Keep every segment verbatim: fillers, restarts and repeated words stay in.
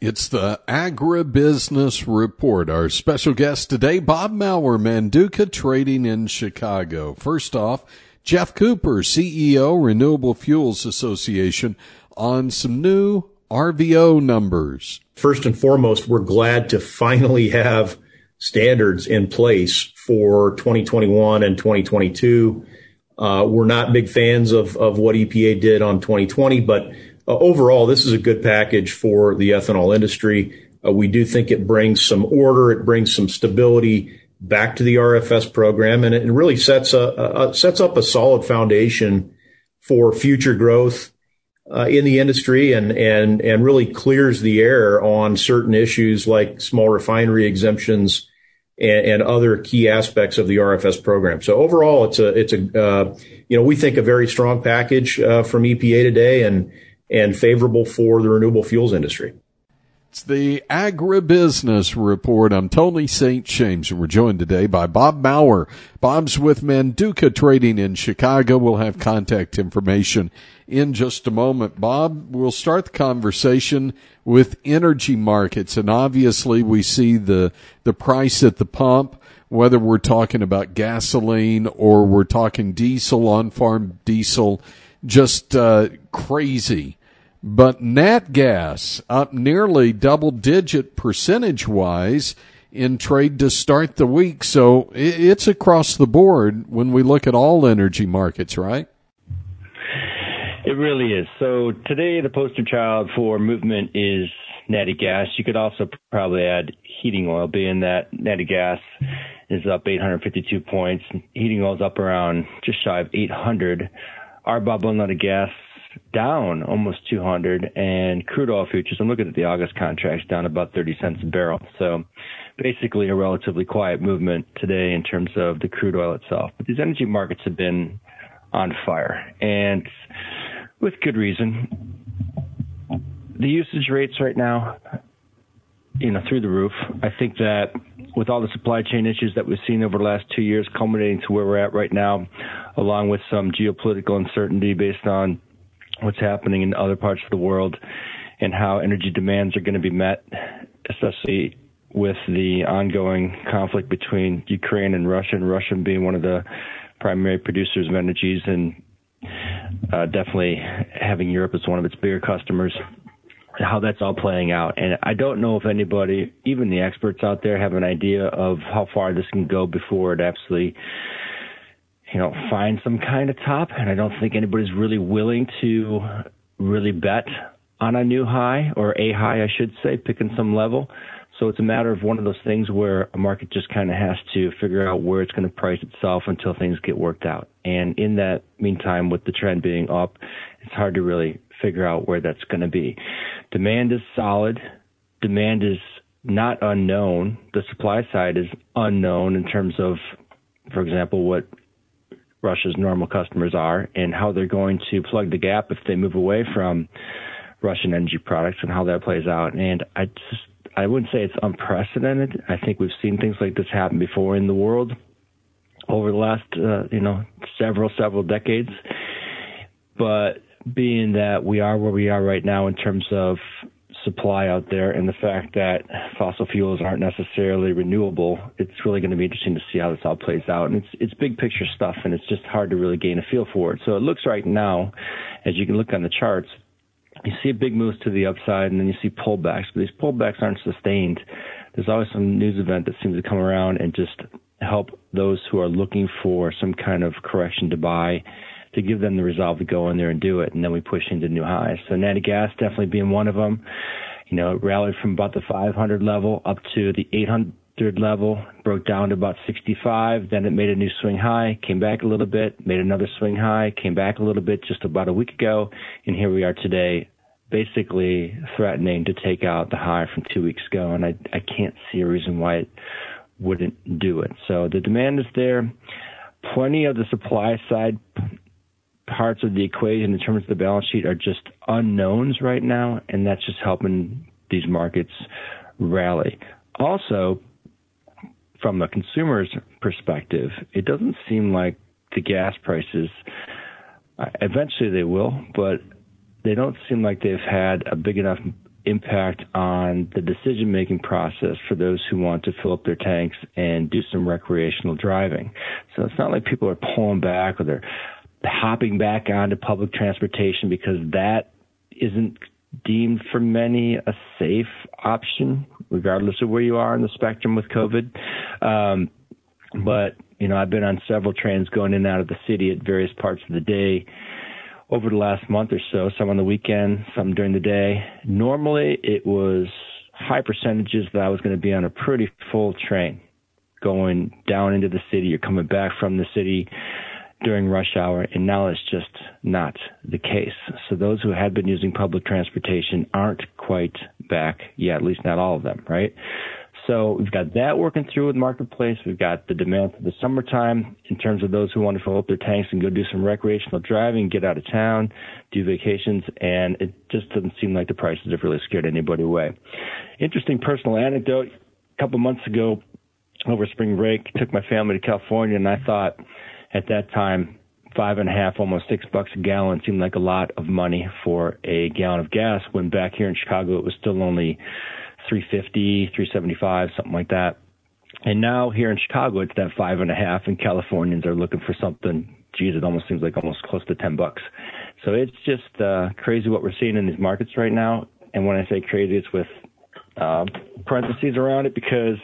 It's the Agribusiness Report. Our special guest today, Bob Maurer, Manduca Trading in Chicago. First off, Jeff Cooper, C E O, Renewable Fuels Association, on some new R V O numbers. First and foremost, we're glad to finally have standards in place for twenty twenty-one and twenty twenty-two. Uh, we're not big fans of, of what E P A did on twenty twenty, but Uh, overall, this is a good package for the ethanol industry. Uh, we do think it brings some order, it brings some stability back to the R F S program, and it really sets a, a sets up a solid foundation for future growth uh, in the industry, and and and really clears the air on certain issues like small refinery exemptions and, and other key aspects of the R F S program. So overall, it's a it's a uh, you know we think a very strong package uh, from E P A today, and and favorable for the renewable fuels industry. It's the Agribusiness Report. I'm Tony Saint James, and we're joined today by Bob Maurer. Bob's with Manduca Trading in Chicago. We'll have contact information in just a moment. Bob, we'll start the conversation with energy markets, and obviously we see the the price at the pump, whether we're talking about gasoline or we're talking diesel, on-farm diesel, just uh, crazy. But nat gas up nearly double-digit percentage-wise in trade to start the week. So it's across the board when we look at all energy markets, right? It really is. So today the poster child for movement is natty gas. You could also probably add heating oil, being that natty gas is up eight hundred fifty-two points. Heating oil is up around just shy of eight hundred. R B O B natty gas down almost two hundred, and crude oil futures, I'm looking at the August contracts, down about thirty cents a barrel. So basically a relatively quiet movement today in terms of the crude oil itself. But these energy markets have been on fire, and with good reason. The usage rates right now, you know, through the roof. I think that with all the supply chain issues that we've seen over the last two years, culminating to where we're at right now, along with some geopolitical uncertainty based on what's happening in other parts of the world and how energy demands are going to be met, especially with the ongoing conflict between Ukraine and Russia, and Russia being one of the primary producers of energies, and uh, definitely having Europe as one of its bigger customers, how that's all playing out. And I don't know if anybody, even the experts out there, have an idea of how far this can go before it absolutely, you know, find some kind of top. And I don't think anybody's really willing to really bet on a new high, or a high, I should say, picking some level. So it's a matter of one of those things where a market just kind of has to figure out where it's going to price itself until things get worked out. And in that meantime, with the trend being up, it's hard to really figure out where that's going to be. Demand is solid. Demand is not unknown. The supply side is unknown in terms of, for example, what Russia's normal customers are and how they're going to plug the gap if they move away from Russian energy products, and how that plays out. And I just, I wouldn't say it's unprecedented. I think we've seen things like this happen before in the world over the last, uh, you know, several, several decades. But being that we are where we are right now in terms of supply out there, and the fact that fossil fuels aren't necessarily renewable, it's really going to be interesting to see how this all plays out. And it's it's big picture stuff, and it's just hard to really gain a feel for it. So it looks right now, as you can look on the charts, you see big moves to the upside, and then you see pullbacks. But these pullbacks aren't sustained. There's always some news event that seems to come around and just help those who are looking for some kind of correction to buy, to give them the resolve to go in there and do it, and then we push into new highs. So natty gas definitely being one of them. You know, it rallied from about the five hundred level up to the eight hundred level, broke down to about sixty-five, then it made a new swing high, came back a little bit, made another swing high, came back a little bit just about a week ago, and here we are today, basically threatening to take out the high from two weeks ago, and I, I can't see a reason why it wouldn't do it. So the demand is there. Plenty of the supply side parts of the equation in terms of the balance sheet are just unknowns right now, and that's just helping these markets rally. Also, from a consumer's perspective, it doesn't seem like the gas prices, uh, eventually they will, but they don't seem like they've had a big enough impact on the decision-making process for those who want to fill up their tanks and do some recreational driving. So it's not like people are pulling back or they're hopping back onto public transportation because that isn't deemed for many a safe option, regardless of where you are on the spectrum with COVID. Um, but, you know, I've been on several trains going in and out of the city at various parts of the day over the last month or so, some on the weekend, some during the day. Normally, it was high percentages that I was going to be on a pretty full train going down into the city or coming back from the city during rush hour, and now it's just not the case. So those who had been using public transportation aren't quite back yet, at least not all of them, right? So we've got that working through with Marketplace. We've got the demand for the summertime in terms of those who want to fill up their tanks and go do some recreational driving, get out of town, do vacations, and it just doesn't seem like the prices have really scared anybody away. Interesting personal anecdote. A couple months ago, over spring break, took my family to California, and I thought at that time, five and a half, almost six bucks a gallon seemed like a lot of money for a gallon of gas, when back here in Chicago it was still only three fifty, three seventy-five, something like that. And now here in Chicago, it's that five and a half, and Californians are looking for something, geez, it almost seems like almost close to ten bucks. So it's just uh, crazy what we're seeing in these markets right now. And when I say crazy, it's with uh, parentheses around it, because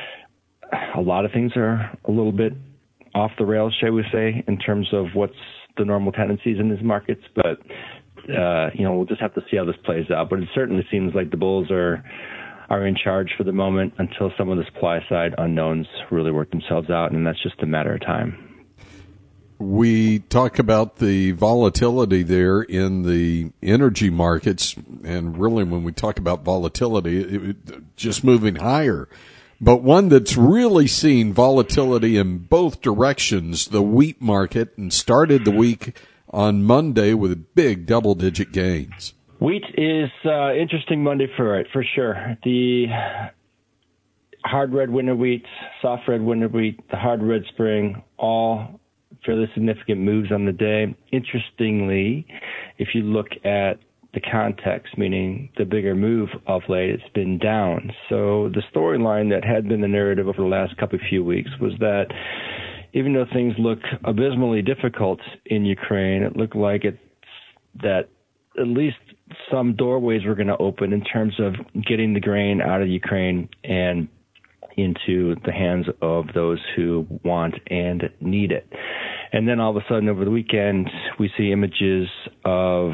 a lot of things are a little bit off the rails, shall we say, in terms of what's the normal tendencies in these markets. But, uh, you know, we'll just have to see how this plays out. But it certainly seems like the bulls are are in charge for the moment until some of the supply side unknowns really work themselves out, and that's just a matter of time. We talk about the volatility there in the energy markets, and really when we talk about volatility, it, it, just moving higher. But one that's really seen volatility in both directions, the wheat market, and started the week on Monday with big double-digit gains. Wheat is uh, interesting Monday for it, for sure. The hard red winter wheat, soft red winter wheat, the hard red spring, all fairly significant moves on the day. Interestingly, if you look at the context, meaning the bigger move of late, it's been down. So the storyline that had been the narrative over the last couple of few weeks was that even though things look abysmally difficult in Ukraine, it looked like it's that at least some doorways were going to open in terms of getting the grain out of Ukraine and into the hands of those who want and need it. And then all of a sudden over the weekend, we see images of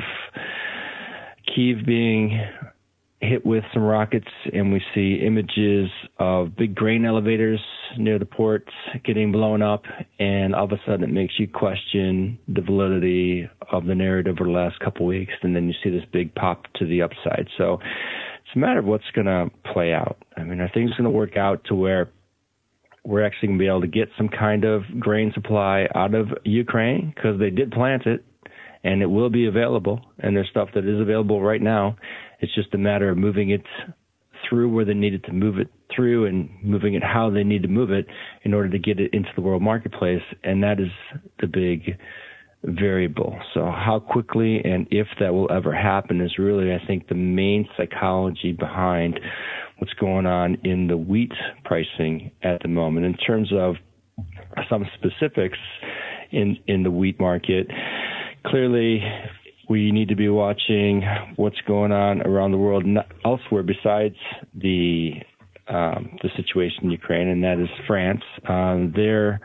Kyiv being hit with some rockets, and we see images of big grain elevators near the ports getting blown up, and all of a sudden it makes you question the validity of the narrative over the last couple of weeks, and then you see this big pop to the upside. So it's a matter of what's going to play out. I mean, are things going to work out to where we're actually going to be able to get some kind of grain supply out of Ukraine, because they did plant it, and it will be available, and there's stuff that is available right now. It's just a matter of moving it through where they needed to move it through and moving it how they need to move it in order to get it into the world marketplace, and that is the big variable. So how quickly and if that will ever happen is really, I think, the main psychology behind what's going on in the wheat pricing at the moment. In terms of some specifics in, in the wheat market, clearly, we need to be watching what's going on around the world elsewhere besides the um, the situation in Ukraine, and that is France. Um, their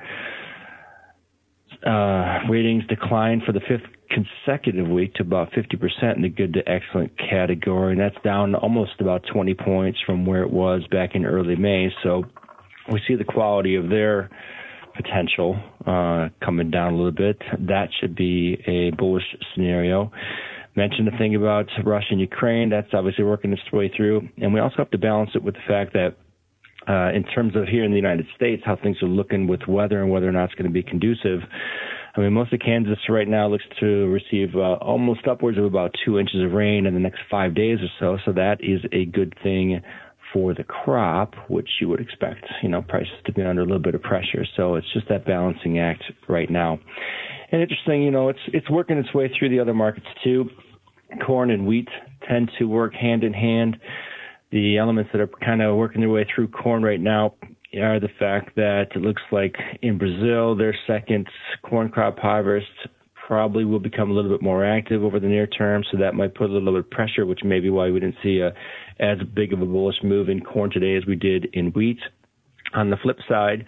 uh, ratings declined for the fifth consecutive week to about fifty percent in the good to excellent category, and that's down almost about twenty points from where it was back in early May. So we see the quality of their potential uh, coming down a little bit. That should be a bullish scenario. Mentioned the thing about Russia and Ukraine. That's obviously working its way through. And we also have to balance it with the fact that uh, in terms of here in the United States, how things are looking with weather and whether or not it's going to be conducive. I mean, most of Kansas right now looks to receive uh, almost upwards of about two inches of rain in the next five days or so. So that is a good thing for the crop, which you would expect, you know, prices to be under a little bit of pressure. So it's just that balancing act right now. And interesting, you know, it's it's working its way through the other markets too. Corn and wheat tend to work hand in hand. The elements that are kind of working their way through corn right now are the fact that it looks like in Brazil, their second corn crop harvest probably will become a little bit more active over the near term, so that might put a little bit of pressure, which may be why we didn't see a, as big of a bullish move in corn today as we did in wheat. On the flip side,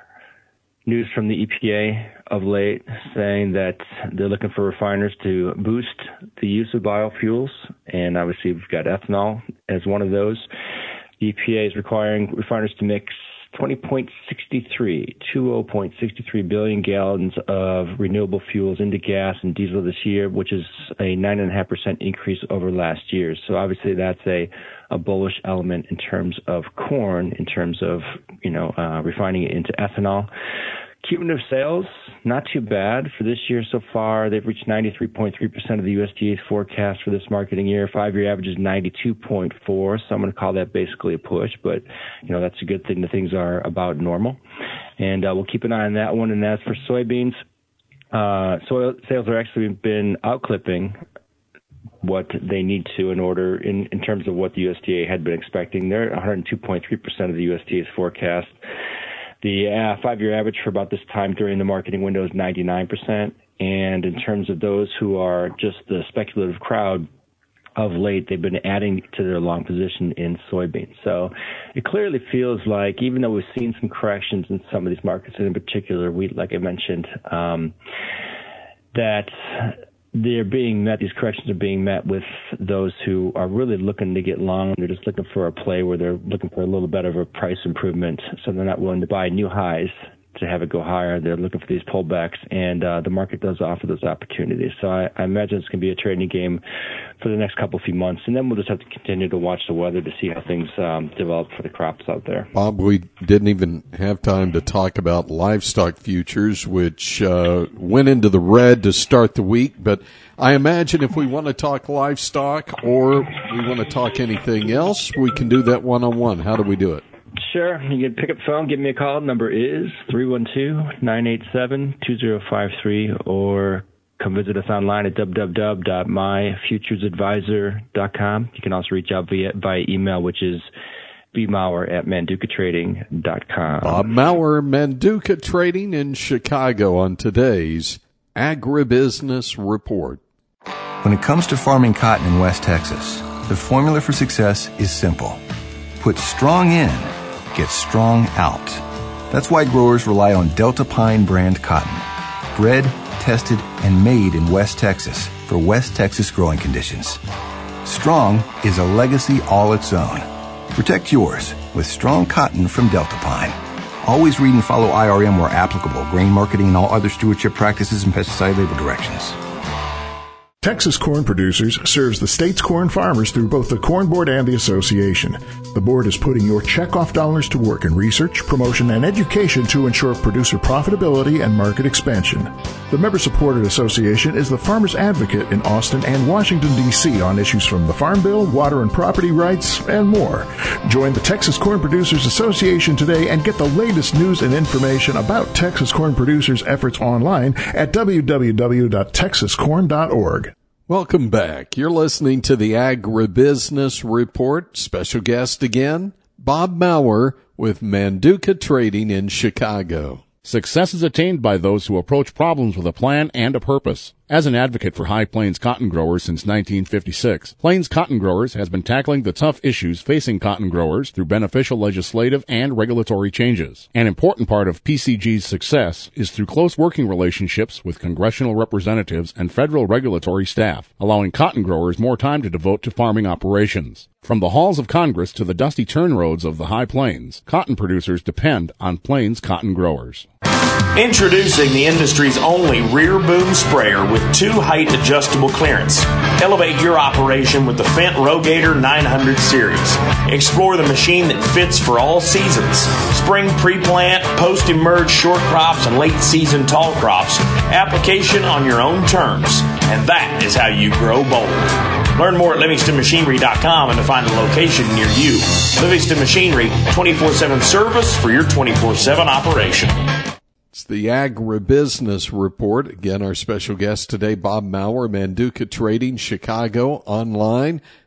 news from the E P A of late saying that they're looking for refiners to boost the use of biofuels, and obviously we've got ethanol as one of those. The E P A is requiring refiners to mix twenty point six three, twenty point six three billion gallons of renewable fuels into gas and diesel this year, which is a nine point five percent increase over last year. So obviously that's a, a bullish element in terms of corn, in terms of, you know, uh, refining it into ethanol. Cumulative sales, not too bad for this year so far. They've reached ninety-three point three percent of the U S D A's forecast for this marketing year. Five-year average is ninety-two point four. So I'm going to call that basically a push, but, you know, that's a good thing. The things are about normal. And uh, we'll keep an eye on that one. And as for soybeans, uh, soy sales are actually been outclipping what they need to in order in, in terms of what the U S D A had been expecting. They're at one hundred two point three percent of the U S D A's forecast. The uh, five-year average for about this time during the marketing window is ninety-nine percent. And in terms of those who are just the speculative crowd, of late, they've been adding to their long position in soybeans. So it clearly feels like, even though we've seen some corrections in some of these markets, and in particular wheat, like I mentioned, um, that they're being met, these corrections are being met with those who are really looking to get long. They're just looking for a play where they're looking for a little bit of a price improvement, so they're not willing to buy new highs to have it go higher. They're looking for these pullbacks, and uh, the market does offer those opportunities. So I, I imagine it's going to be a trading game for the next couple of few months, and then we'll just have to continue to watch the weather to see how things um, develop for the crops out there. Bob, we didn't even have time to talk about livestock futures, which uh, went into the red to start the week, but I imagine if we want to talk livestock or we want to talk anything else, we can do that one-on-one. How do we do it? Sure. You can pick up the phone, give me a call. The number is three one two, nine eight seven, two zero five three, or come visit us online at w w w dot my futures advisor dot com. You can also reach out via, via email, which is b maurer at manduca trading dot com. Bob Maurer, Manduca Trading in Chicago, on today's Agribusiness Report. When it comes to farming cotton in West Texas, the formula for success is simple. Put strong in, get strong out. That's why growers rely on Delta Pine brand cotton. Bred, tested, and made in West Texas for West Texas growing conditions. Strong is a legacy all its own. Protect yours with strong cotton from Delta Pine. Always read and follow I R M where applicable, grain marketing and all other stewardship practices and pesticide label directions. Texas Corn Producers serves the state's corn farmers through both the Corn Board and the Association. The board is putting your checkoff dollars to work in research, promotion, and education to ensure producer profitability and market expansion. The member-supported association is the Farmers Advocate in Austin and Washington, D C on issues from the Farm Bill, water and property rights, and more. Join the Texas Corn Producers Association today and get the latest news and information about Texas Corn Producers' efforts online at w w w dot texas corn dot org. Welcome back. You're listening to the Agribusiness Report. Special guest again, Bob Maurer with Manduca Trading in Chicago. Success is attained by those who approach problems with a plan and a purpose. As an advocate for High Plains cotton growers since nineteen fifty-six, Plains Cotton Growers has been tackling the tough issues facing cotton growers through beneficial legislative and regulatory changes. An important part of P C G's success is through close working relationships with congressional representatives and federal regulatory staff, allowing cotton growers more time to devote to farming operations. From the halls of Congress to the dusty turn roads of the High Plains, cotton producers depend on Plains Cotton Growers. Introducing the industry's only rear boom sprayer with two height adjustable clearance. Elevate your operation with the Fendt Rogator nine hundred series. Explore the machine that fits for all seasons. Spring pre-plant, post-emerge short crops, and late season tall crops. Application on your own terms. And that is how you grow bold. Learn more at livingston machinery dot com and to find a location near you. Livingston Machinery, twenty-four seven service for your twenty-four seven operation. It's the Agribusiness Report. Again, our special guest today, Bob Maurer, Manduca Trading, Chicago, online,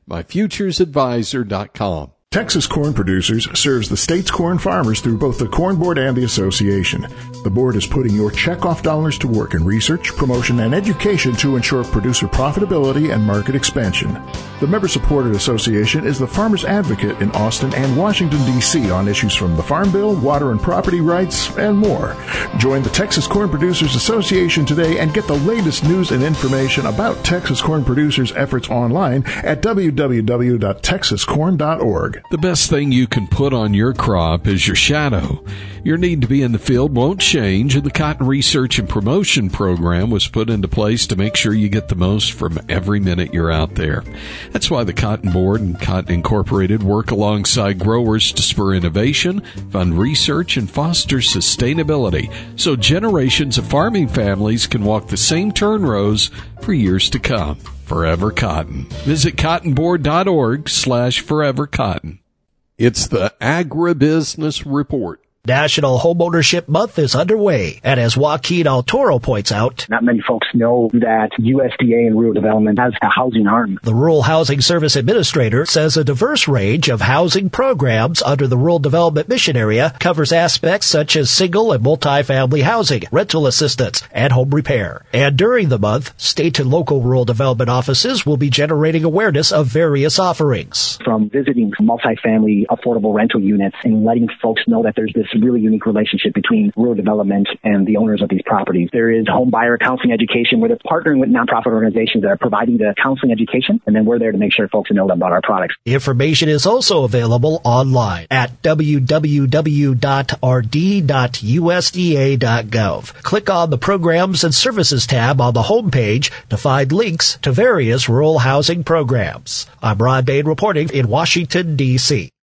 my futures advisor dot com. Texas Corn Producers serves the state's corn farmers through both the Corn Board and the association. The board is putting your checkoff dollars to work in research, promotion, and education to ensure producer profitability and market expansion. The member-supported association is the Farmers Advocate in Austin and Washington, D C on issues from the Farm Bill, water and property rights, and more. Join the Texas Corn Producers Association today and get the latest news and information about Texas Corn Producers' efforts online at w w w dot texas corn dot org. The best thing you can put on your crop is your shadow. Your need to be in the field won't change, and the Cotton Research and Promotion Program was put into place to make sure you get the most from every minute you're out there. That's why the Cotton Board and Cotton Incorporated work alongside growers to spur innovation, fund research, and foster sustainability, so generations of farming families can walk the same turn rows for years to come. Forever Cotton. Visit cotton board dot org slash forever cotton. It's the Agribusiness Report. National Homeownership Month is underway, and as Joaquin Altoro points out, not many folks know that U S D A and Rural Development has a housing arm. The Rural Housing Service Administrator says a diverse range of housing programs under the Rural Development Mission Area covers aspects such as single and multi-family housing, rental assistance, and home repair. And during the month, state and local rural development offices will be generating awareness of various offerings. From visiting multi-family affordable rental units and letting folks know that there's this really unique relationship between rural development and the owners of these properties. There is home buyer counseling education where they're partnering with nonprofit organizations that are providing the counseling education, and then we're there to make sure folks know about our products. Information is also available online at w w w dot r d dot u s d a dot gov. Click on the Programs and Services tab on the homepage to find links to various rural housing programs. I'm Ron Bain reporting in Washington, D C